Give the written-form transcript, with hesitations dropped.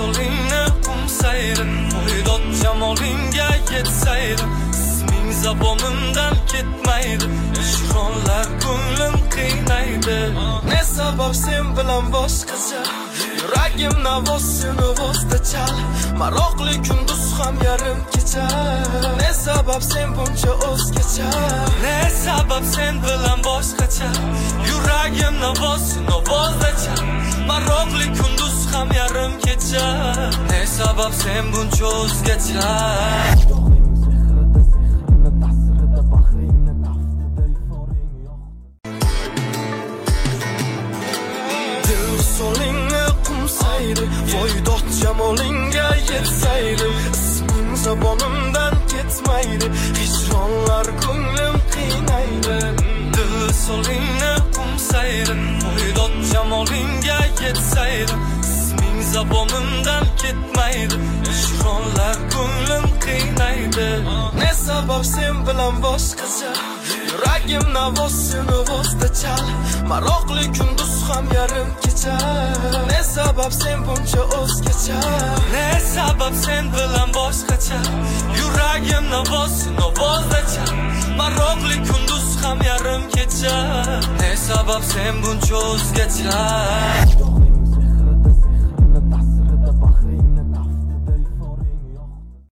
usulingni qumsaydi, qo'ydot jamolinga yetsaydi, isming zabonimdan ketmaydi, ishronlar ko'nglim qiynaydi. Ne sabab sen bilan boshqacha, yuragim navoz seni vosda chal, maroqli kunduz ham yarim kecha. Ne sabab sen buncha o'zgacha, ne sabab sen bilan boshqacha, yuragim navoz seni vosda chal, maroqli kunduz ham yarim kecha. Ne sabab sen buncha o'zgacha. Usulingni qumsaydi, qo'ydot jamolinga yetsaydi, isming zabonimdan ketmaydi, hijronlar ko'nglim qiynaydi. Usulingni qumsaydi, qo'ydot jamolinga yetsaydi, isming zabonimdan ketmaydi, hijronlar ko'nglim qiynaydi. Ne sabab sen bilan boshqacha, yuragim navoz seni vosda chal, maroqli kunduz ham yarim kecha. Ne sabab sen buncha o'zgacha, ne sabab sen bilan boshqacha, yuragim navoz seni vosda chal, maroqli kunduz ham yarim kecha. Ne sabab sen buncha o'zgacha.